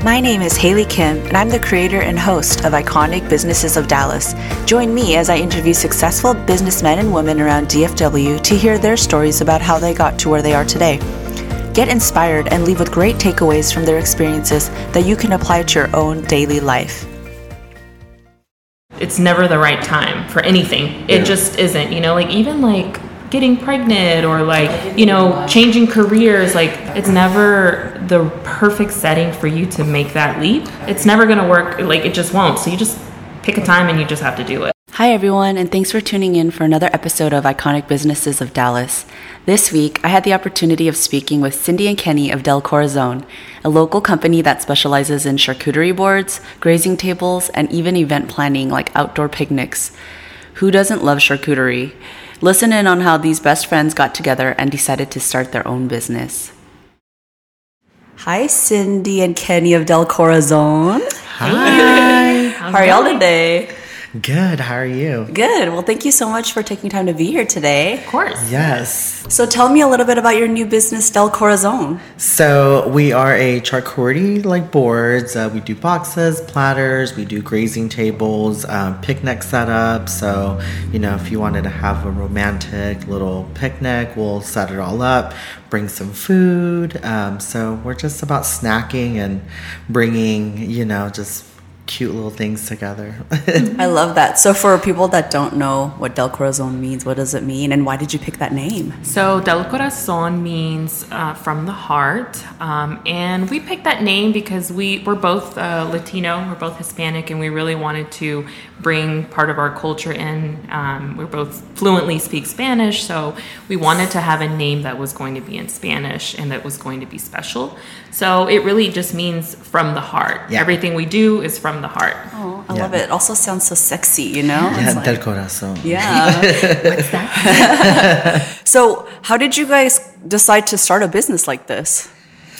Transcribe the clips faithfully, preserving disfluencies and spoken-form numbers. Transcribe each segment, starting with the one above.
My name is Haley Kim, and I'm the creator and host of Iconic Businesses of Dallas. Join me as I interview successful businessmen and women around D F W to hear their stories about how they got to where they are today. Get inspired and leave with great takeaways from their experiences that you can apply to your own daily life. It's never the right time for anything. It yeah. just isn't, you know, like even like getting pregnant or like, you know, changing careers, like it's never the perfect setting for you to make that leap. It's never going to work. Like it just won't. So you just pick a time and you just have to do it. Hi, everyone, and thanks for tuning in for another episode of Iconic Businesses of Dallas. This week, I had the opportunity of speaking with Cindy and Kenny of Del Corazon, a local company that specializes in charcuterie boards, grazing tables, and even event planning like outdoor picnics. Who doesn't love charcuterie? Listen in on how these best friends got together and decided to start their own business. Hi, Cindy and Kenny of Del Corazon. Hi. How are y'all today? Good. How are you? Good. Well, thank you so much for taking time to be here today. Of course. Yes. So tell me a little bit about your new business, Del Corazon. So we are a charcuterie like boards. Uh, we do boxes, platters. We do grazing tables, um, picnic setup. So, you know, if you wanted to have a romantic little picnic, we'll set it all up, bring some food. Um, so we're just about snacking and bringing, you know, just cute little things together. I love that. So for people that don't know what Del Corazon means, what does it mean and why did you pick that name? So Del Corazon means uh, from the heart. Um, and we picked that name because we, we're both uh, Latino, we're both Hispanic, and we really wanted to bring part of our culture in. Um, we both fluently speak Spanish, so we wanted to have a name that was going to be in Spanish and that was going to be special. So it really just means from the heart. Yeah. Everything we do is from the heart. Oh, I yeah. love it. It also sounds so sexy, you know? Yeah, like, Del Corazon. Yeah. What's that? So how did you guys decide to start a business like this?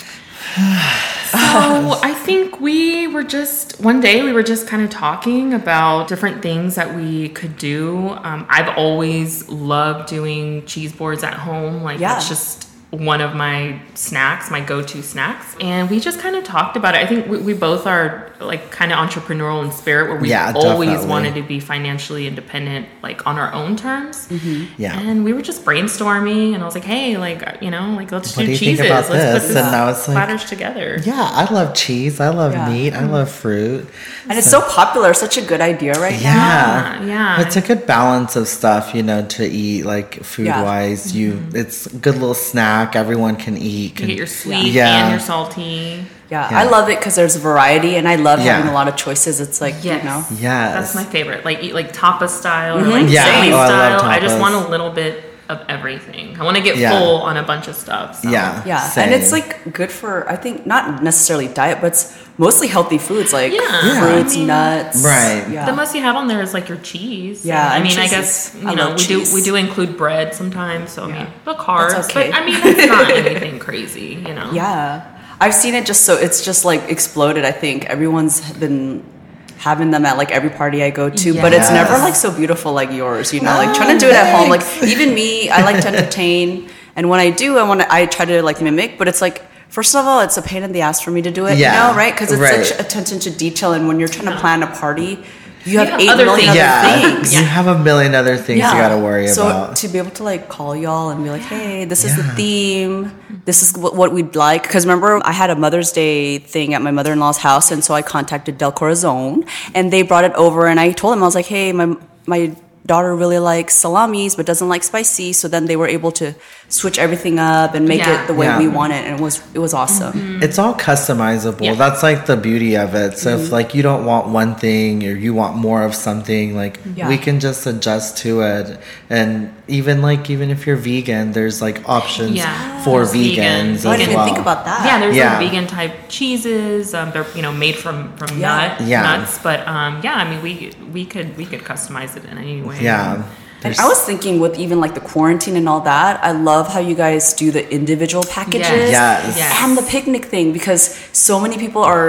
So I think we were just, one day we were just kind of talking about different things that we could do. Um, I've always loved doing cheese boards at home. Like yeah. that's just one of my snacks, my go-to snacks. And we just kind of talked about it. I think we, we both are like kind of entrepreneurial in spirit where we yeah, always definitely. wanted to be financially independent, like on our own terms. Mm-hmm. Yeah. And we were just brainstorming and I was like, hey, like, you know, like let's what do, do cheeses. Let's this? put this and now it's like, platters together. Yeah, I love cheese. I love yeah. meat. I love fruit. And so, it's so popular. Such a good idea right yeah. now. Yeah. It's a good balance of stuff, you know, to eat like food yeah. wise. Mm-hmm. You it's a good little snack. Everyone can eat. Can, you get your sweet yeah. and your salty. Yeah, yeah. I love it because there's variety, and I love yeah. having a lot of choices. It's like, yes. you know. Yes. That's my favorite. Like, eat like tapas style Mm-hmm. or like yeah. Sally oh, style. I, I just tapas. want a little bit of everything. I want to get yeah. full on a bunch of stuff. So. Yeah. Yeah, Same. and it's like good for, I think, not necessarily diet, but it's mostly healthy foods like Yeah. fruits, I mean, nuts. Right. Yeah. The most you have on there is like your cheese. Yeah, I and mean, I cheese guess is- you I know love we cheese. do we do include bread sometimes. So I Yeah. mean, the carbs. That's okay. But I mean, it's not anything crazy. You know. Yeah. I've seen it just so, it's just like exploded, I think. Everyone's been having them at like every party I go to, but it's Yes. never like so beautiful like yours, you know, like trying to do it at home. Like even me, I like to entertain. And when I do, I want to, I try to like mimic, but it's like, first of all, it's a pain in the ass for me to do it, Yeah. you know, right? Because it's Right. such attention to detail. And when you're trying to plan a party, you have have eight other million things. other yeah. things. You have a million other things you got to worry so about. So to be able to like call y'all and be like, hey, this is Yeah. the theme. This is what, what we'd like. Because remember, I had a Mother's Day thing at my mother-in-law's house. And so I contacted Del Corazon. And they brought it over. And I told them, I was like, hey, my my daughter really likes salamis but doesn't like spicy. So then they were able to switch everything up and make Yeah. it the way Yeah. we want it. And it was it was awesome. It's all customizable. Yeah. That's like the beauty of it. So if like you don't want one thing or you want more of something, like Yeah. we can just adjust to it. And even like even if you're vegan, there's like options Yeah. for There's vegan. vegans Oh, I as didn't well. even think about that. Yeah, there's Yeah. like vegan type cheeses. Um, they're you know made from from Yeah. nut Yeah. nuts, but um, yeah, I mean we we could we could customize it in any way. Yeah. And I was thinking with even like the quarantine and all that, I love how you guys do the individual packages Yes. Yes. and the picnic thing because so many people are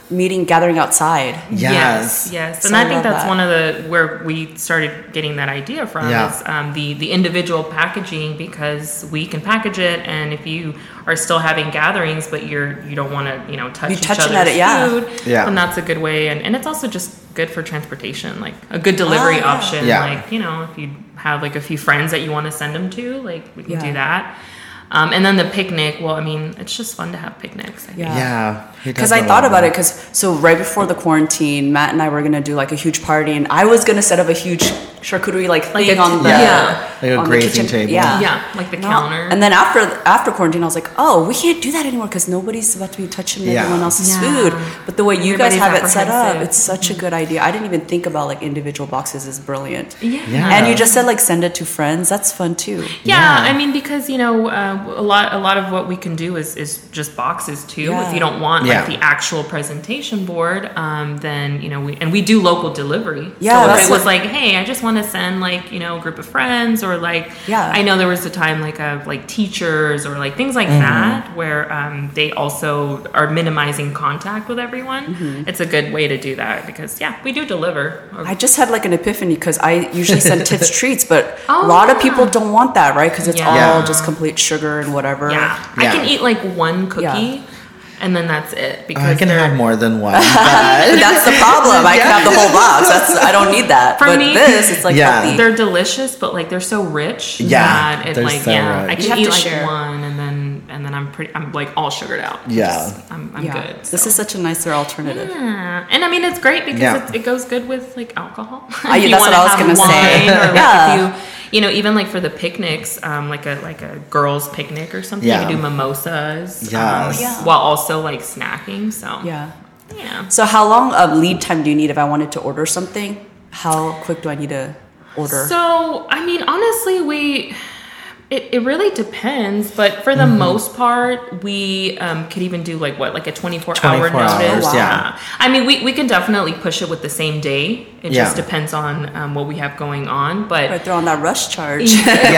meeting, gathering outside. Yes. Yes, yes. So And I I think love that's that. one of the where we started getting that idea from Yeah. is um, the the individual packaging, because we can package it, and if you are still having gatherings but you're you don't want to you know touch Be each touching other's at it, yeah. food, Yeah. then that's a good way, and, and it's also just good for transportation, like a good delivery Ah, yeah. option. Yeah. Like, you know, if you have like a few friends that you want to send them to, like we can Yeah. do that. Um, and then the picnic, well, I mean, it's just fun to have picnics. I think. Yeah. Yeah. Because I thought about it, because so right before the quarantine, Matt and I were gonna do like a huge party, and I was gonna set up a huge charcuterie like Like thing a- on the yeah. Like a on the grazing kitchen- table. Yeah, Yeah, like the No. counter. And then after after quarantine, I was like, oh, we can't do that anymore because nobody's about to be touching Yeah. everyone else's Yeah. food. But the way you Everybody's guys have it set up, apprehensive. it's such a good idea. I didn't even think about like individual boxes is brilliant. Yeah. Yeah. And you just said like send it to friends. That's fun too. Yeah, Yeah. I mean, because you know, uh, a lot a lot of what we can do is is just boxes too. Yeah. If you don't want Yeah. like the actual presentation board, um, then you know, we and we do local delivery. Yeah, so if that's it was what- like, hey, I just want to send like you know a group of friends, or like, Yeah. I know there was a time like of like teachers or like things like Mm-hmm. that where um, they also are minimizing contact with everyone. Mm-hmm. It's a good way to do that because yeah, we do deliver. I just had like an epiphany because I usually send Tips treats, but Oh, a lot of yeah. people don't want that, right? Because it's Yeah. all Yeah. just complete sugar and whatever. Yeah, I Yeah. can eat like one cookie. Yeah. And then that's it because I can they're- have more than one. But But that's the problem. I can have the whole box. That's I don't need that. For but me- this, it's like Yeah. healthy. they're delicious, but like they're so rich. Yeah, that it they're like so yeah, I rich. can You have eat to like share. one, and then and then I'm pretty. I'm like all sugared out. Yeah. Just- I'm, I'm yeah. good. This so. is such a nicer alternative. Yeah. And I mean, it's great because Yeah. it, it goes good with like alcohol. Ah, If yeah, you that's what wanna I was have gonna say. wine, Or like Yeah. if you, you know, even like for the picnics, um, like a like a girls' picnic or something, Yeah. you can do mimosas. Yes. um, Yeah. While also like snacking. So Yeah. yeah. So how long of lead time do you need if I wanted to order something? How quick do I need to order? So, I mean, honestly, we it, it really depends, but for the Mm-hmm. most part, we um, could even do like what, like a twenty-four hour twenty-four notice. hours, yeah. I mean, we, we can definitely push it with the same day. It Yeah. just depends on um, what we have going on, but I throw on that rush charge.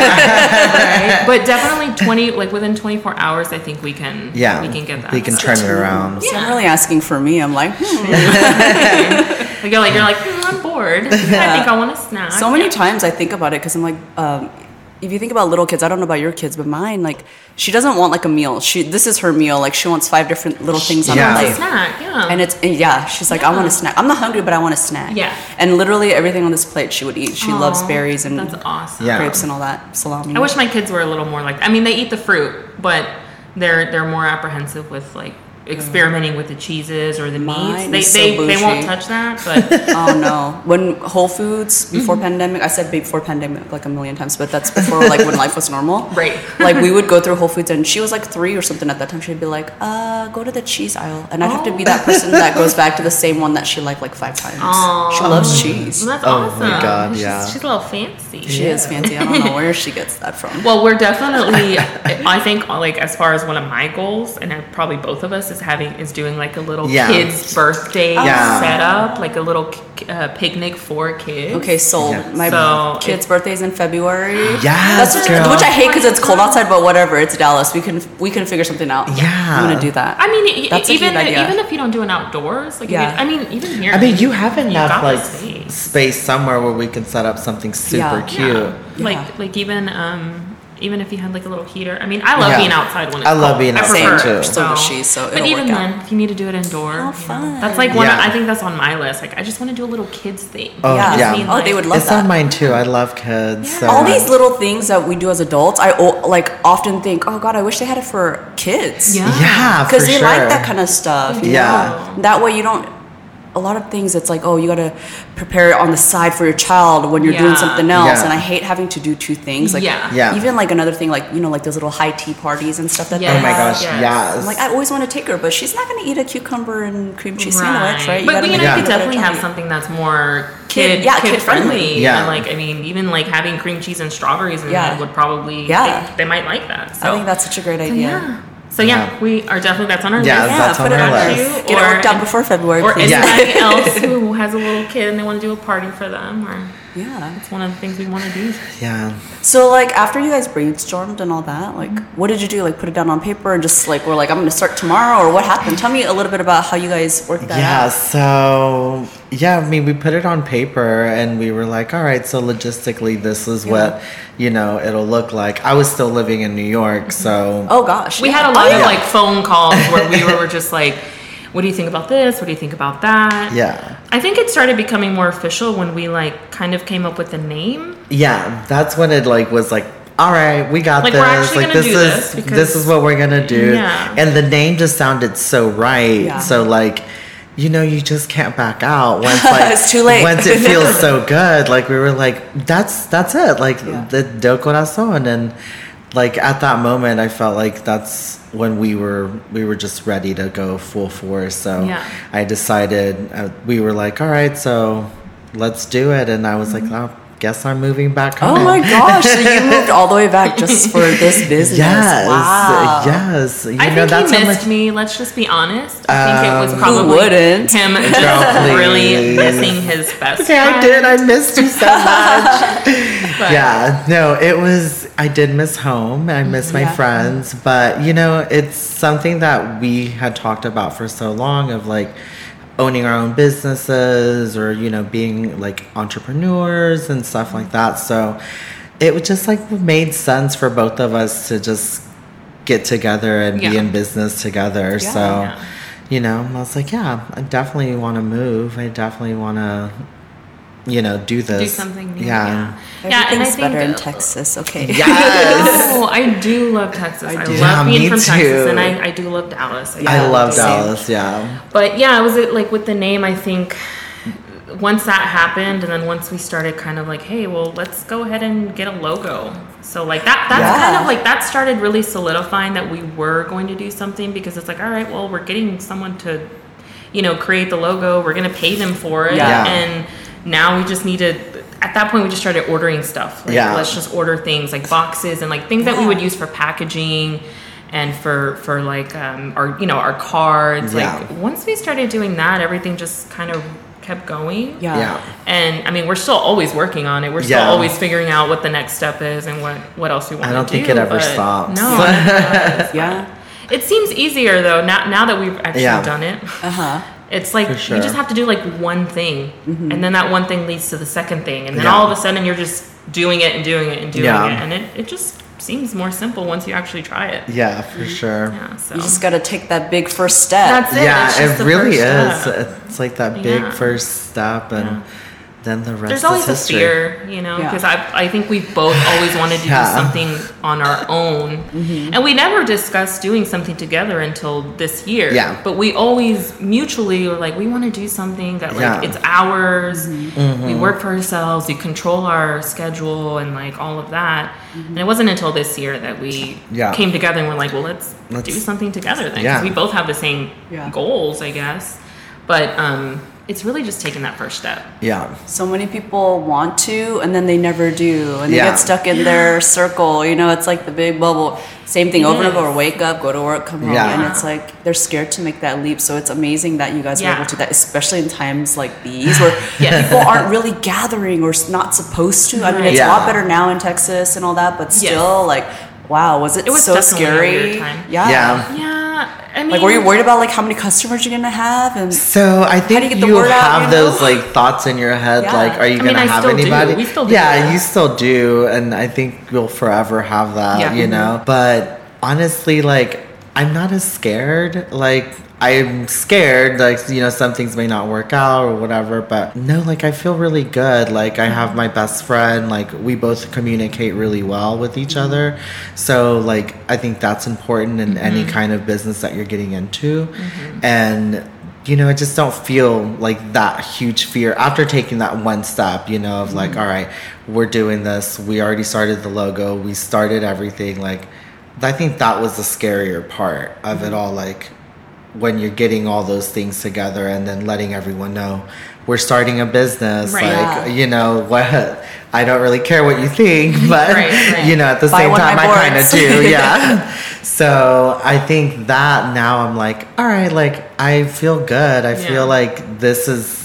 right? But definitely twenty, like within twenty-four hours, I think we can. yeah, we can get that. We can turn it around. So I'm really asking for me. I'm like, hmm. Like, you're like you're like hmm, I'm bored. I think I want a snack. So many Yeah. times I think about it because I'm like, um, if you think about little kids, I don't know about your kids, but mine, like, she doesn't want like a meal. She this is her meal. Like, she wants five different little things on Yeah. her It's a plate. snack. Yeah. And it's and yeah, she's like, I want a snack. I'm not hungry, but I want a snack. Yeah. And literally everything on this plate she would eat. She loves Aw, berries and that's awesome. Yeah. grapes and all that salami. I wish my kids were a little more like. I mean, they eat the fruit, but they're they're more apprehensive with like experimenting with the cheeses or the meats. Mine They is so they, they won't bougie. touch that, but Oh no! When Whole Foods before Mm-hmm. pandemic, I said before pandemic like a million times, but that's before like when life was normal. Right. Like we would go through Whole Foods, and she was like three or something at that time. She'd be like, "Uh, go to the cheese aisle," and I'd have to be that person that goes back to the same one that she liked like five times. Aw. She loves cheese. that's Oh my awesome. God, she's, yeah. she's a little fancy. She is fancy. I don't know where she gets that from. Well, we're definitely. I think like as far as one of my goals, and probably both of us is having is doing like a little Yeah. kids' birthday Yeah. setup, like a little uh, picnic for kids. Okay, sold. Yeah. My So, kid's birthday's in February. Yes, That's girl. which I hate because it's cold outside, but whatever. It's Dallas. We can we can figure something out. Yeah. I'm gonna do that. I mean, e- That's a even cute idea. even if you don't do it outdoors, like if Yeah. you, I mean, even here. I mean, you have enough got like the space. space somewhere where we can set up something super Yeah. cute. Yeah. Like Yeah. like even um even if you had like a little heater. I mean, I love Yeah. being outside when it's I love cold. being outside, prefer too. it, So does she, so but it'll even work then, out. if you need to do it indoor, How you know, fun. that's like one. Yeah. Of, I think that's on my list. Like, I just want to do a little kids thing. Oh, Yeah. I just yeah. need, Oh, they like- would love It's that. on mine too. I love kids. Yeah. So All much. these little things that we do as adults, I o- like often think, oh God, I wish they had it for kids. Yeah. Yeah, Because for they sure. like that kind of stuff. you Yeah. know? That way you don't. A lot of things, it's like, oh, you gotta prepare it on the side for your child when you're doing Yeah. something else, Yeah. and I hate having to do two things. Like, Yeah. Yeah. even like another thing, like you know, like those little high tea parties and stuff that Yes. they Oh my have. gosh, Yes. yes. I'm like, I always want to take her, but she's not gonna eat a cucumber and cream cheese sandwich, right? But gotta we, you make know, Yeah. you it could a definitely better have time. something that's more Kid- kid, yeah, kid, kid-friendly. friendly. Yeah. And like, I mean, even like having cream cheese and strawberries in Yeah. it would probably, Yeah. they, they might like that. So I think that's such a great so, idea. yeah. So yeah, Yeah. we are definitely, that's on our Yeah, list. Yeah, that's put on it our on list. there. Get it worked out before February, Or please. Yeah. anybody else who has a little kid and they want to do a party for them, or Yeah. it's one of the things we want to do. Yeah. So, like, after you guys brainstormed and all that, like, what did you do? Like, put it down on paper and just, like, we're like, I'm going to start tomorrow, or what happened? Tell me a little bit about how you guys worked that Yeah, out. so, yeah, I mean, we put it on paper and we were like, all right, so logistically, this is Yeah. what, you know, it'll look like. I was still living in New York, so. Oh, gosh. We yeah. had a lot Oh, of yeah. like phone calls where we were just like, what do you think about this? What do you think about that? Yeah. I think it started becoming more official when we like kind of came up with the name. Yeah, that's when it like was like, all right, we got Like, this. we're actually like gonna this do is this because- this is what we're gonna do. Yeah. And the name just sounded so right. Yeah. So like, you know, you just can't back out once like It's too late. once it feels so good. Like we were like, that's that's it. Like Yeah. the Del Corazon, and like at that moment, I felt like that's when we were we were just ready to go full force. So Yeah. I decided uh, we were like, all right, so let's do it. And I was like, oh, guess I'm moving back home. Oh, my gosh. So you moved all the way back just for this business. Yes, Wow. yes. You I know, think that's he how missed much. me. Let's just be honest. I think it was Um, probably Who wouldn't? him Girl, really please. missing his best Okay, I friend. did. I missed you so much. But Yeah, no, it was. I did miss home. I miss my Yeah. friends, but you know, it's something that we had talked about for so long of like owning our own businesses or you know being like entrepreneurs and stuff like that. So it would just like made sense for both of us to just get together and be Yeah. in business together. So Yeah. you know, I was like, yeah, I definitely want to move. I definitely want to, you know, do this. do something new. Yeah. Yeah, yeah and I Everything's think better in uh, Texas. Okay. Yes. Oh, I do love Texas. I, do. love Yeah, being me from too. Texas, and I, I do love Dallas. I Yeah, love same. Dallas. Yeah. But yeah, it was it like with the name. I think once that happened, and then once we started kind of like, hey, well, let's go ahead and get a logo. So like that, that's Yeah. kind of like that started really solidifying that we were going to do something because it's like, all right, well, we're getting someone to, you know, create the logo. We're gonna pay them for it, Yeah. and now we just need to. At that point, we just started ordering stuff. Like, Yeah. let's just order things like boxes and like things that we Yeah. would use for packaging and for for like um, our you know our cards. Yeah. Like once we started doing that, everything just kind of kept going. Yeah. Yeah. And I mean, we're still always working on it. We're still Yeah. always figuring out what the next step is and what what else we want to do. don't think it ever but stops. No. it does. Yeah. It seems easier though now now that we've actually Yeah. done it. Uh huh. It's like For sure. you just have to do like one thing, and then that one thing leads to the second thing, and then Yeah. all of a sudden you're just doing it and doing it and doing Yeah. it, and it, it just seems more simple once you actually try it. Yeah, for sure. Yeah, so You just got to take that big first step. That's it. Yeah, It's just it the really first is. step. It's like that big Yeah. first step, and Yeah. then the rest There's is always a history. fear, you know, Yeah. because I I think we both always wanted to Yeah. do something on our own, Mm-hmm. and we never discussed doing something together until this year. Yeah. But we always mutually were like, we want to do something that like Yeah. it's ours. Mm-hmm. We work for ourselves. We control our schedule and like all of that. Mm-hmm. And it wasn't until this year that we Yeah. came together and we're like, well, let's, Let's- do something together then. 'cause Yeah. we both have the same Yeah. goals, I guess. But um, it's really just taking that first step. Yeah. So many people want to, and then they never do, and they Yeah. get stuck in their circle. You know, it's like the big bubble. Same thing It over and over. is. Wake up, go to work, come home, Yeah. and it's like they're scared to make that leap. So it's amazing that you guys were Yeah. able to do that, especially in times like these where Yes. people aren't really gathering or s- not supposed to. I mean, it's a Yeah. lot better now in Texas and all that, but still, like, wow, was it, It was so definitely a scary? weird time. Yeah. Yeah. Yeah, I mean, Like, were you worried about like how many customers you're gonna have and? So I think do you you, get the word out, have you know? those like thoughts in your head, Yeah. like, are you I mean, gonna I have still do. anybody? We still do. Yeah, you still do, and I think you'll forever have that, Yeah. you know. But honestly, like, I'm not as scared. Like, I'm scared, like, you know, some things may not work out or whatever. But no, like, I feel really good. Like, I have my best friend. Like, we both communicate really well with each other. So, like, I think that's important in any kind of business that you're getting into. And you know, I just don't feel like that huge fear after taking that one step, you know, of like, all right, we're doing this. We already started the logo. We started everything. Like, I think that was the scarier part of it all. Like, when you're getting all those things together and then letting everyone know we're starting a business. Right. Like, Yeah. you know, what, I don't really care what you think, but, Right, right. you know, at the Buy same one of time, my I kind of boards. do. Yeah. So I think that now I'm like, all right, like, I feel good. I Yeah. feel like this is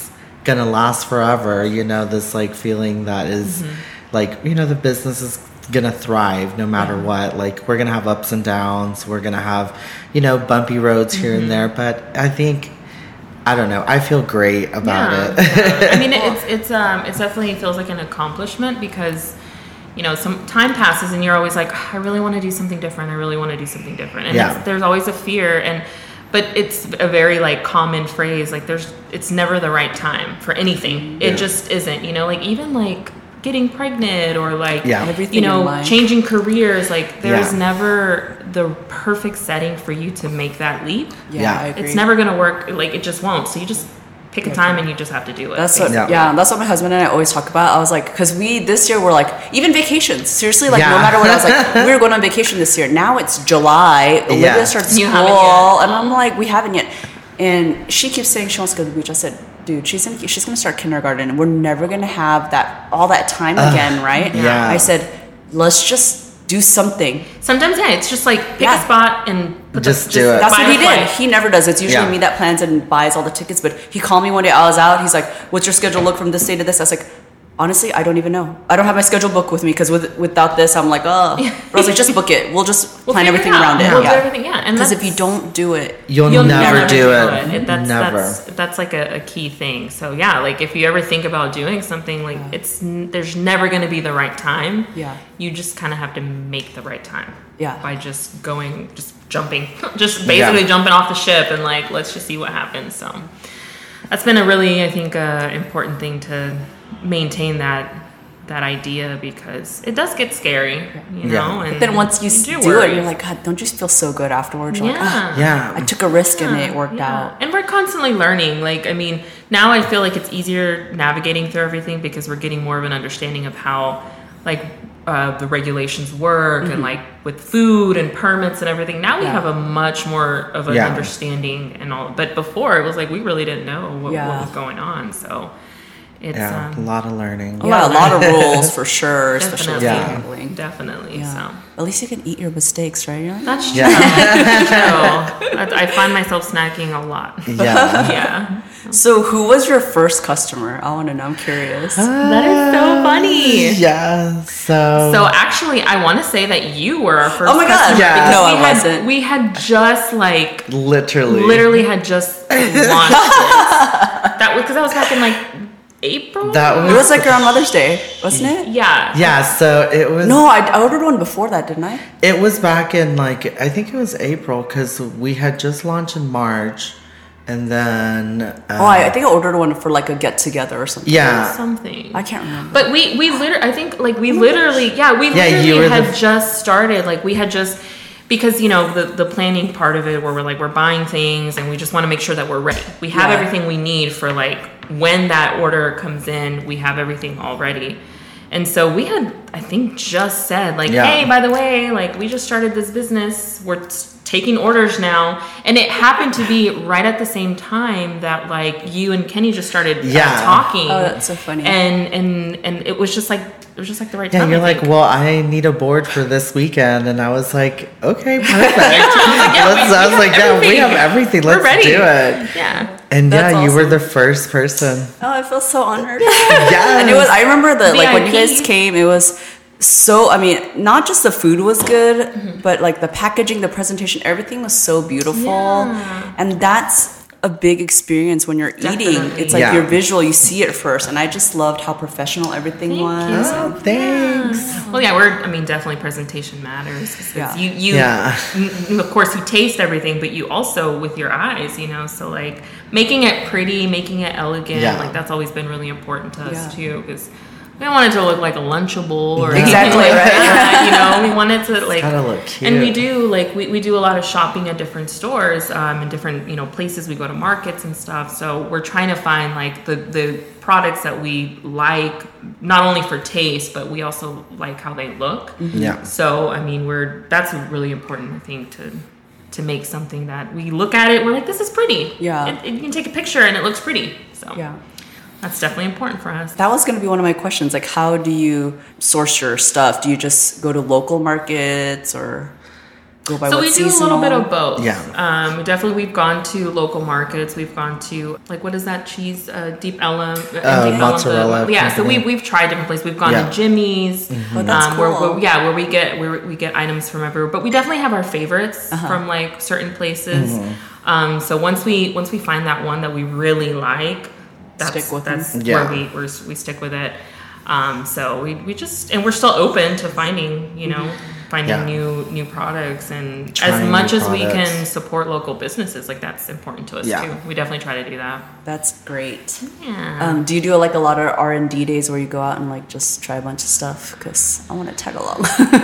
gonna last forever. You know, this like feeling that is mm-hmm. like, you know, the business is gonna thrive no matter mm-hmm. what. Like, we're gonna have ups and downs. We're gonna have, you know, bumpy roads here mm-hmm. and there. But I think, I don't know, I feel great about yeah, it. Yeah. I mean, it's it's um it definitely feels like an accomplishment because, you know, some time passes and you're always like, oh, I really want to do something different. I really want to do something different. And yeah. it's, there's always a fear. And but it's a very like common phrase. Like there's, it's never the right time for anything. It yeah. just isn't. You know, like even like getting pregnant or like yeah. everything, you know, changing careers. Like there's yeah. never the perfect setting for you to make that leap. Yeah, yeah. I agree. It's never gonna work. Like it just won't. So you just pick a time and you just have to do it. That's what, yeah. yeah, that's what my husband and I always talk about. I was like, because we this year we're like, even vacations. Seriously, like yeah. no matter what, I was like, we were going on vacation this year. Now it's July. Olivia yeah. starts You school, and I'm like, we haven't yet. And she keeps saying she wants to go to the beach. I said, dude, she's gonna she's gonna start kindergarten, and we're never gonna have that all that time uh, again, right? Yeah. I said, let's just do something. Sometimes, yeah, it's just like pick yeah. a spot and put just the, do just it. That's what he did. flight. He never does. It's usually yeah. me that plans and buys all the tickets. But he called me one day. I was out. He's like, "What's your schedule look from this day to this?" I was like, "Honestly, I don't even know. I don't have my schedule book with me because with without this, I'm like, oh." But I was like, "Just book it. We'll just we'll plan everything it around it." We'll yeah. do everything, yeah. And because if you don't do it, you'll, you'll never, never do, do it. it. it. That's, never. That's, that's like a, a key thing. So yeah, like if you ever think about doing something, like yeah. it's there's never going to be the right time. Yeah. You just kind of have to make the right time. Yeah. By just going, just jumping, just basically yeah. jumping off the ship and like let's just see what happens. So that's been a really, I think, uh, important thing to maintain that. that idea because it does get scary, you know. Yeah. And but then once you, you do, do it, you're like, God, don't you feel so good afterwards? You're yeah. like, oh, yeah. I took a risk yeah. and it worked yeah. out. And we're constantly learning. Like, I mean, now I feel like it's easier navigating through everything because we're getting more of an understanding of how, like, uh, the regulations work mm-hmm. and like with food and permits and everything. Now we yeah. have a much more of an yeah. understanding and all. But before it was like we really didn't know what, yeah. what was going on. So. It's, yeah, um, a lot of learning. Yeah, a lot of rules for sure, especially with Definitely. Yeah. handling. Definitely. Yeah. So at least you can eat your mistakes, right? You're like, that's true. Yeah. That's true. I, I find myself snacking a lot. Yeah. Yeah. So who was your first customer? I want to know. I'm curious. That is so funny. Yeah. So. So actually, I want to say that you were our first. Oh my God. customer Yeah. because No, we I had, wasn't. We had just like literally. literally had just launched this. That was because I was back in like April. That was. It was like around Mother's Day, wasn't it? Yeah. Yeah. So it was. No, I, I ordered one before that, didn't I? It was back in like I think it was April because we had just launched in March, and then. Uh, oh, I, I think I ordered one for like a get together or something. Yeah. Something. I can't remember. But we we literally I think like we literally yeah we Yeah, literally you were had the- just started like we had just because you know the the planning part of it where we're like we're buying things and we just want to make sure that we're ready. We have Yeah. everything we need for like when that order comes in, we have everything all ready. And so we had I think just said like Yeah. hey, by the way, like we just started this business. We're t- taking orders now. And it happened to be right at the same time that like you and Kenny just started uh, Yeah. talking. Oh, that's so funny. And and and it was just like it was just like the right Yeah, time. you're I like, think. well, I need a board for this weekend, and I was like, okay, perfect. yeah, Let's- we- I we was like, have yeah, we everything. have everything. We're Let's ready. do it. Yeah. And That's yeah, you were awesome. the first person. Oh, I feel so honored. Yes. And it was, I remember the, like when you V I P. guys came, it was so, I mean, not just the food was good, Mm-hmm. but like the packaging, the presentation, everything was so beautiful. Yeah. And that's a big experience when you're eating. Definitely. It's like Yeah. your visual, you see it first. And I just loved how professional everything Thank was. Oh, thanks. Well, yeah, we're. I mean, definitely presentation matters. 'Cause Yeah. You, you, Yeah. n- of course, you taste everything, but you also with your eyes, you know. So like making it pretty, making it elegant, Yeah. like that's always been really important to us Yeah. too, because. We don't want it to look like a Lunchable or Exactly, anything like right. that, you know. We want it to like, gotta look cute. and we do like we, we do a lot of shopping at different stores, um, and different you know places. We go to markets and stuff. So we're trying to find like the the products that we like, not only for taste, but we also like how they look. Yeah. So I mean, we're that's really important, I think, to to make something that we look at it, we're like, this is pretty. Yeah. It, it, you can take a picture and it looks pretty. So Yeah. that's definitely important for us. That was going to be one of my questions. Like, how do you source your stuff? Do you just go to local markets or? go by so what's we do seasonal? a little bit of both. Yeah. Um, definitely, we've gone to local markets. We've gone to like what is that cheese? Uh, Deep Ellum. Uh, Deep Ellum, mozzarella the- yeah. So we company. we've tried different places. We've gone Yeah. to Jimmy's. Oh, that's um, where, cool. where- yeah, where we get where we get items from everywhere. But we definitely have our favorites Uh-huh. from like certain places. Um, so once we once we find that one that we really like, that's Stick with that's them. Yeah. where we we're, we stick with it. Um, so we, we just and we're still open to finding you know finding Yeah. new new products and Trying as much new as we products. can support local businesses, like that's important to us Yeah. too. We definitely try to do that. That's great. Yeah. Um, do you do like a lot of R and D days where you go out and like just try a bunch of stuff? Because I want to tag along.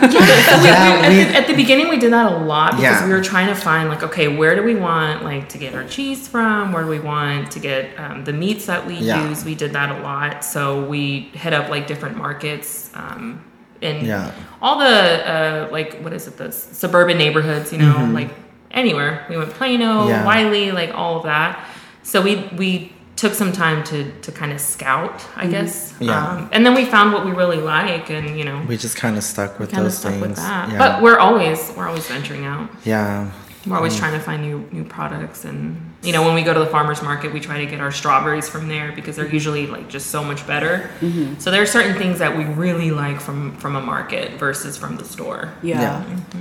Yeah, at, we- the, at the beginning we did that a lot because Yeah. we were trying to find like, okay, where do we want like to get our cheese from? Where do we want to get um, the meats that we Yeah. use? We did that a lot. So we hit up like different markets um, in Yeah. all the uh, like what is it? The s- suburban neighborhoods, you know, like anywhere. We went Plano, Mm-hmm. Yeah. Wiley, like all of that. So we we took some time to to kind of scout, I guess. Yeah. Um, and then we found what we really like, and you know, We just kind of stuck with kind of those stuck things. with that. Yeah. But we're always we're always venturing out. yeah. We're always trying to find new new products, and you know, when we go to the farmers market, we try to get our strawberries from there because they're usually like just so much better. So there are certain things that we really like from from a market versus from the store. Yeah. Yeah.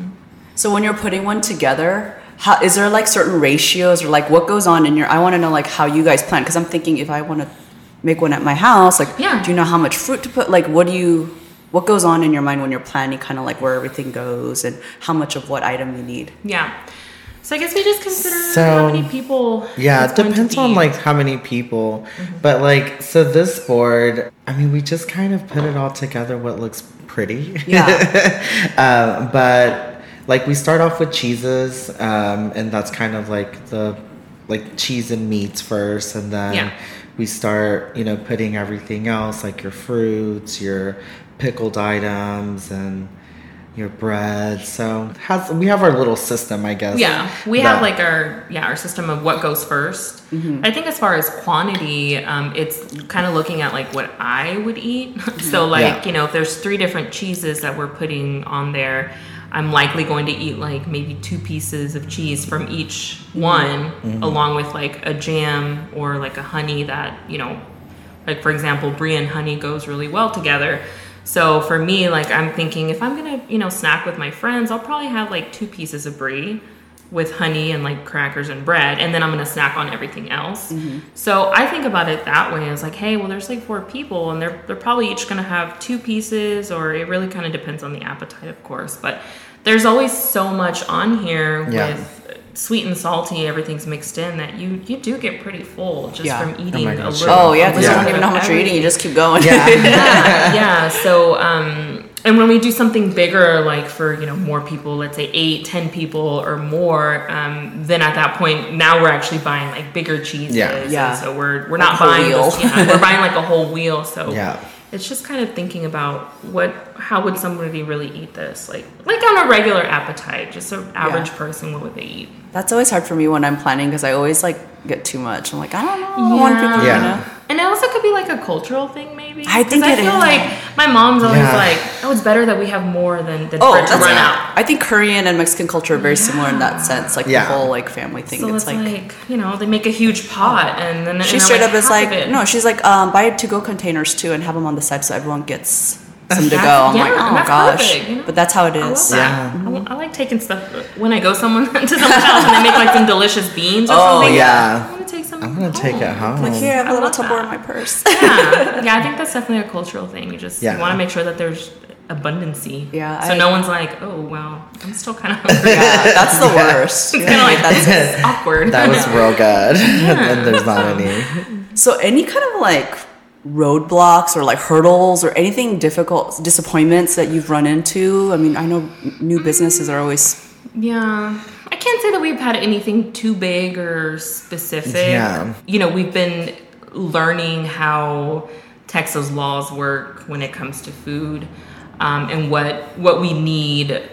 So when you're putting one together, how is there like certain ratios or like what goes on in your? I want to know like how you guys plan because I'm thinking if I want to make one at my house, like Yeah. do you know how much fruit to put? Like what do you? What goes on in your mind when you're planning, kind of like where everything goes and how much of what item you need? Yeah. So I guess we just consider So, how many people. Yeah, it's it going to depends on be. like how many people. But like so this board, I mean, we just kind of put it all together what looks pretty. Yeah. uh, but like we start off with cheeses, um, and that's kind of like the like cheese and meats first, and then Yeah. we start, you know, putting everything else like your fruits, your pickled items, and your bread. So has we have our little system, I guess. Yeah, we that- have like our yeah our system of what goes 1st I think as far as quantity, um, it's kind of looking at like what I would eat. So like Yeah. you know, if there's three different cheeses that we're putting on there, I'm likely going to eat like maybe two pieces of cheese from each one, along with like a jam or like a honey that you know, like for example, brie and honey goes really well together. So for me, like I'm thinking if I'm gonna, you know, snack with my friends, I'll probably have like two pieces of brie with honey and like crackers and bread, and then I'm gonna snack on everything else. So I think about it that way. It's like, hey, well, there's like four people, and they're they're probably each gonna have two pieces, or it really kind of depends on the appetite, of course. But there's always so much on here Yeah. with sweet and salty, everything's mixed in that you you do get pretty full just Yeah. from eating my a gosh. little. Oh yeah, a because you little don't even know how of much you're eating. You everything. just keep going. Yeah. yeah, yeah. So, um, and when we do something bigger, like for you know more people, let's say eight, ten people or more, um, then at that point, now we're actually buying like bigger cheeses. Yeah. Yeah. And so we're we're Like not whole buying wheel. this, yeah, we're buying like a whole wheel. So Yeah. it's just kind of thinking about what how would somebody really eat this, like like on a regular appetite, just an average Yeah. person, what would they eat? That's always hard for me when I'm planning because I always like get too much. I'm like, I don't know. I want people, Yeah. you know. And it also could be like a cultural thing, maybe. I think 'Cause it I feel is. like my mom's always Yeah. like, "Oh, it's better that we have more than, than Oh, for it to that's run out." I think Korean and Mexican culture are very similar in that Yeah. sense. Like Yeah. the whole like family thing. So it's, it's like, like, you know, they make a huge pot, and then she and straight they're up is half like, of it. no, she's like, um, buy to go containers too and have them on the side so everyone gets some to go. That's- I'm yeah, like, and oh that's gosh, perfect, you know? but that's how it I love is. that. Yeah. I, li- I like taking stuff when I go someone to someone's house and they make like some delicious beans or Oh, something. yeah. I want to take some. I'm gonna take it home. Like here, I have a I little love Tupperware in that. my purse. Yeah, yeah. I think that's definitely a cultural thing. You just Yeah. you want to make sure that there's abundancy. Yeah, So I- no one's like, oh well, I'm still kind of hungry. Yeah, that's the worst. It's kind of like That's that's awkward. That was real good. And there's not any. So any kind of like roadblocks or like hurdles or anything difficult, disappointments that you've run into? I mean, I know new businesses are always Yeah. I can't say that we've had anything too big or specific. Yeah. You know, we've been learning how Texas laws work when it comes to food, um, and what what we need uh,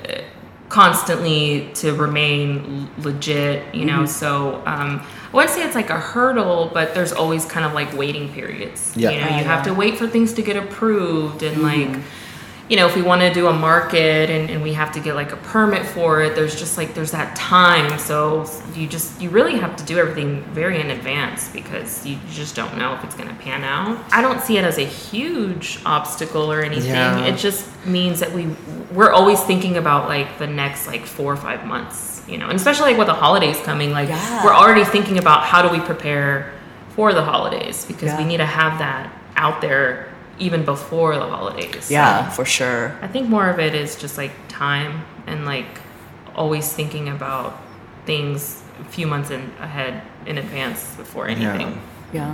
constantly to remain l- legit, you know. So um, I wouldn't say it's like a hurdle, but there's always kind of like waiting periods. Yeah. You know, Oh, you have yeah. to wait for things to get approved and like you know, if we want to do a market and, and we have to get like a permit for it, there's just like, there's that time. So you just, you really have to do everything very in advance because you just don't know if it's going to pan out. I don't see it as a huge obstacle or anything. Yeah. It just means that we, we're always thinking about like the next like four or five months, you know, and especially like with the holidays coming, like Yeah. we're already thinking about how do we prepare for the holidays because Yeah. we need to have that out there even before the holidays. Yeah, So for sure. I think more of it is just like time and like always thinking about things a few months in ahead in advance before anything. Yeah.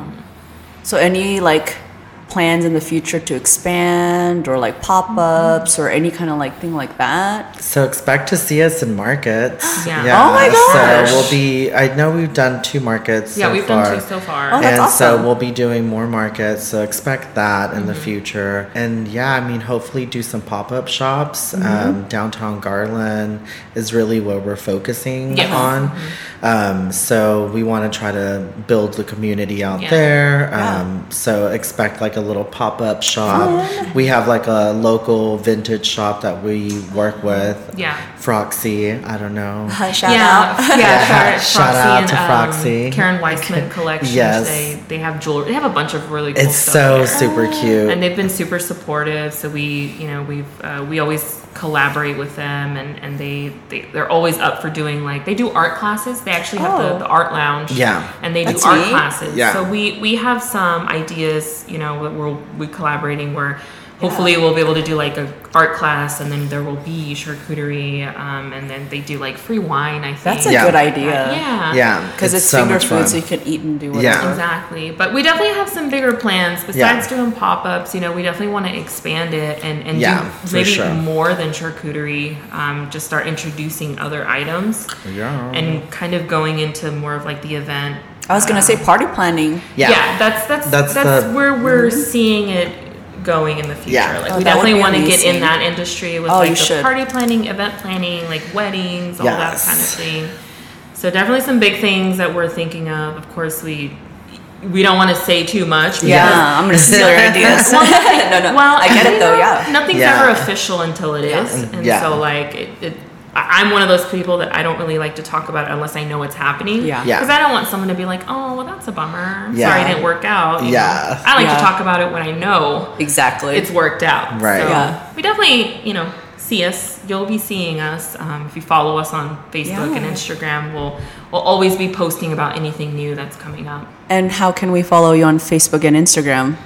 So any like plans in the future to expand or like pop-ups or any kind of like thing like that? So expect to see us in markets. Yeah. Oh my gosh. So we'll be, I know we've done two markets Yeah, so we've far. done two so far. Oh, that's and awesome. so we'll be doing more markets. So expect that in Mm-hmm. the future. And yeah, I mean, hopefully do some pop-up shops. Mm-hmm. Um, downtown Garland is really what we're focusing Yes. on. Um, so we want to try to build the community out Yeah. there. Yeah. Um, so expect like a little pop-up shop. We have like a local vintage shop that we work with. Yeah. Froxy, I don't know. Shout yeah, out. yeah, Yeah, shout, out shout Froxy out and, to um, Froxy. Karen Weissman Collections. Yes. They they have jewelry. They have a bunch of really cool It's stuff so there. super cute. And they've been super supportive. So we, you know, we've uh, we always collaborate with them, and and they, they they're always up for doing like they do art classes. They actually have Oh. the, the art lounge. Yeah. and they do That's art neat. classes. Yeah. So we we have some ideas, you know, that we're we collaborating where. Hopefully we'll be able to do like a art class, and then there will be charcuterie, um, and then they do like free wine. I think That's a Yeah. good idea. yeah, Yeah, Because it's, so finger much food, fun. so you can eat and do whatever. Yeah. Exactly. But we definitely have some bigger plans besides Yeah. doing pop-ups. You know, we definitely want to expand it and, and Yeah, do for maybe sure. more than charcuterie. Um, just start introducing other items Yeah. and kind of going into more of like the event. I was gonna say party planning. Yeah. Yeah, that's that's That's that's, the- where we're seeing it going in the future. Yeah. Like Oh, we that would definitely be want to get amazing. in that industry with Oh, like you the should. party planning, event planning, like weddings, all that Yes. kind of thing. So definitely some big things that we're thinking of. Of course, we we don't want to say too much. Yeah, because- I'm gonna steal your ideas. Well, nothing- no, no, well, I get it you though. know, Yeah. nothing's Yeah. ever official until it is, and Yeah. so like it, it, I- I'm one of those people that I don't really like to talk about it unless I know it's happening. Yeah. Yeah. Because I don't want someone to be like, oh, well, that's a bummer. I'm Yeah. sorry it didn't work out. you Yeah. know. I like Yeah. to talk about it when I know Exactly. it's worked out. Right. So Yeah. we definitely, you know, see us. You'll be seeing us. Um, if you follow us on Facebook Yeah. and Instagram, we'll we'll always be posting about anything new that's coming up. And how can we follow you on Facebook and Instagram?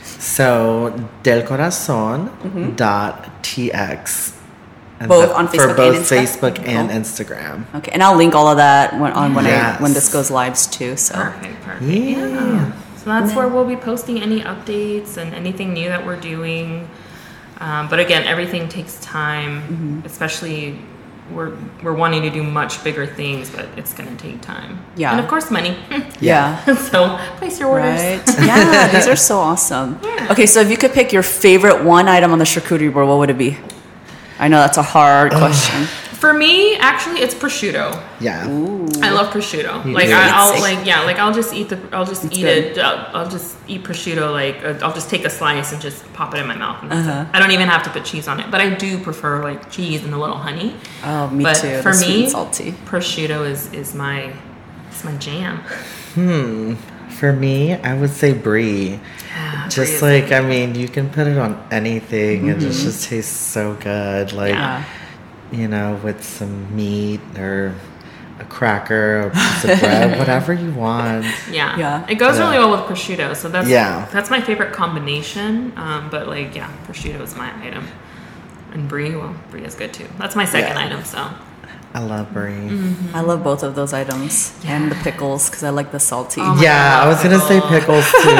So Del Corazon dot tx. And Both that- on for Facebook both and Insta? Facebook and Oh. Instagram. Okay, and I'll link all of that when, on when Yes. I when this goes lives too. So Perfect, perfect. Yeah. Yeah. So that's where we'll be posting any updates and anything new that we're doing. Um, but again, everything takes time, especially we're we're wanting to do much bigger things, but it's going to take time. Yeah. And of course, money. yeah. So place your orders. Right. Yeah, these are so awesome. Okay, so if you could pick your favorite one item on the charcuterie board, what would it be? I know that's a hard question. For me, actually, it's prosciutto. Yeah. I love prosciutto. You Like do. I, I'll It's- like yeah, like I'll just eat the I'll just It's eat good. it. I'll, I'll just eat prosciutto. Like uh, I'll just take a slice and just pop it in my mouth. And that's Uh-huh. it. I don't even have to put cheese on it, but I do prefer like cheese and a little honey. Oh, me but too. For the sweet me, and salty. prosciutto is is my it's my jam. Hmm. For me, I would say brie. Just Brie is like, I mean, you can put it on anything and it just tastes so good. Like, Yeah. you know, with some meat or a cracker, a piece of bread, whatever you want. Yeah, Yeah. It goes Yeah. really well with prosciutto. So that's Yeah. that's my favorite combination. Um, but like yeah, prosciutto is my item, and brie. Well, brie is good too. That's my second Yeah. item. So. I love brie. Mm-hmm. I love both of those items and the pickles because I like the salty. Oh my Yeah, God, I was gonna say pickles too,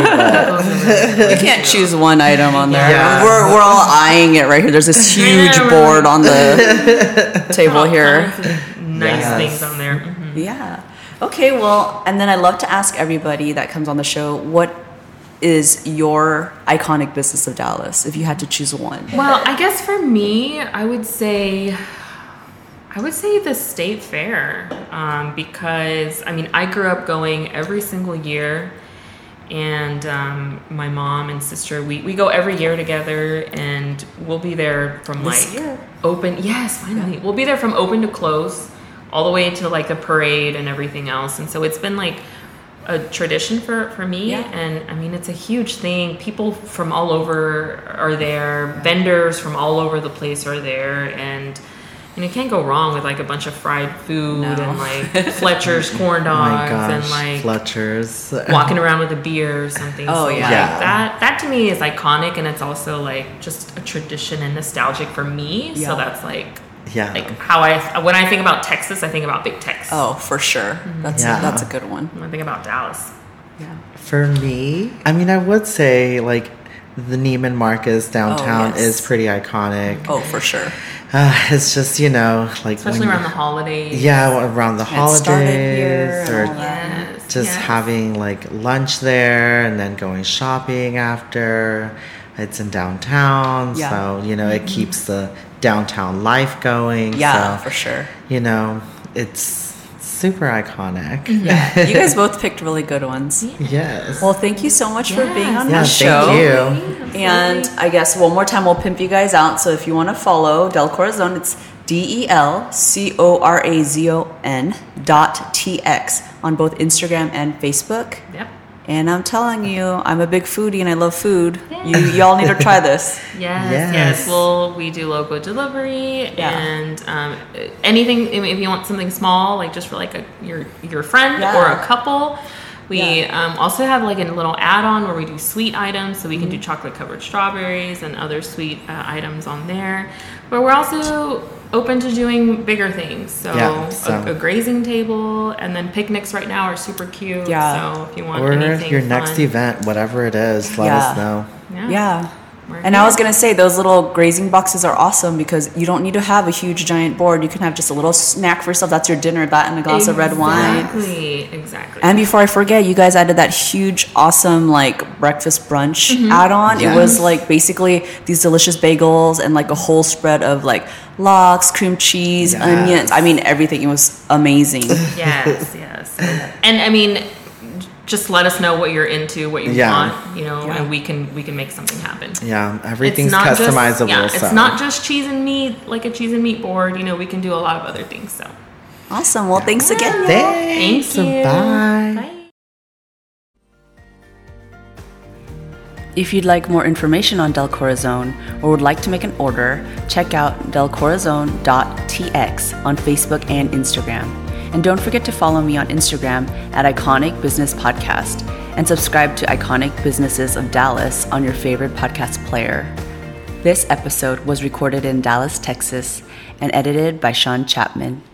but You can't choose one item on there. Yeah. We're, we're all eyeing it right here. There's this huge Yeah, we're board like- on the table All here. kinds of nice Yes. things on there. Mhm. Yeah. Okay, well, and then I love to ask everybody that comes on the show, what is your iconic business of Dallas if you had to choose one? Well, I guess for me, I would say, I would say the state fair, um, because I mean, I grew up going every single year, and um, my mom and sister, we, we go every year together, and we'll be there from This like year. open. Yes, finally, we'll be there from open to close, all the way to like the parade and everything else. And so it's been like a tradition for, for me. Yeah. And I mean, it's a huge thing. People from all over are there. Vendors from all over the place are there. And you know, you can't go wrong with like a bunch of fried food No. and like Fletcher's corn My dogs gosh, and like Fletcher's. walking around with a beer or something. Oh, So, yeah. like, Yeah. that that to me is iconic, and it's also like just a tradition and nostalgic for me. Yeah. So that's like Yeah. like how I when I think about Texas, I think about Big Tex. Oh, for sure. That's Yeah. that's a good one. When I think about Dallas. Yeah. For me, I mean, I would say like the Neiman Marcus downtown Oh, yes. is pretty iconic. Oh, for sure. Uh, it's just, you know, like Especially when around you- the holidays. Yeah, around the It started here holidays, and or all that. Yes. just yes. having like lunch there and then going shopping after. It's in downtown, Yeah. so you know it keeps the downtown life going. Yeah, so, for sure. you know it's super iconic. Yeah. You guys both picked really good ones. Yes. Well, thank you so much for being on yeah, the show. thank you. And I guess one more time we'll pimp you guys out. So if you want to follow Del Corazon, it's D E L C O R A Z O N dot T X on both Instagram and Facebook. Yep. And I'm telling you, I'm a big foodie and I love food. You y'all need to try this. Yes, Yes. yes. Well, we do local delivery, Yeah. and um, anything. I mean, if you want something small, like just for like a your your friend Yeah. or a couple, we Yeah. um, also have like a little add-on where we do sweet items. So we can Mm-hmm. do chocolate covered strawberries and other sweet uh, items on there. But we're also open to doing bigger things. So, Yeah, so- a, a grazing table, and then picnics right now are super cute. Yeah. So if you want Or anything your fun, next event, whatever it is, let Yeah. us know. yeah. Yeah. We're And I here. was going to say, those little grazing boxes are awesome because you don't need to have a huge giant board. You can have just a little snack for yourself. That's your dinner, that and a glass of red wine. Exactly, exactly. And before I forget, you guys added that huge, awesome, like breakfast brunch Mm-hmm. add-on. It Yes. was like basically these delicious bagels and like a whole spread of like lox, cream cheese, Yes. onions. I mean, everything. It was amazing. Yes, yes. And I mean, just let us know what you're into, what you Yeah. want, you know, Yeah. and we can we can make something happen. Yeah, everything's It's not just- customizable. yeah, so. it's not just cheese and meat, like a cheese and meat board. You know, we can do a lot of other things. So Awesome. Well, thanks again. y'all. Thanks. thank you. Bye. Bye. If you'd like more information on Del Corazon or would like to make an order, check out del corazon dot t x on Facebook and Instagram. And don't forget to follow me on Instagram at Iconic Business Podcast and subscribe to Iconic Businesses of Dallas on your favorite podcast player. This episode was recorded in Dallas, Texas and edited by Sean Chapman.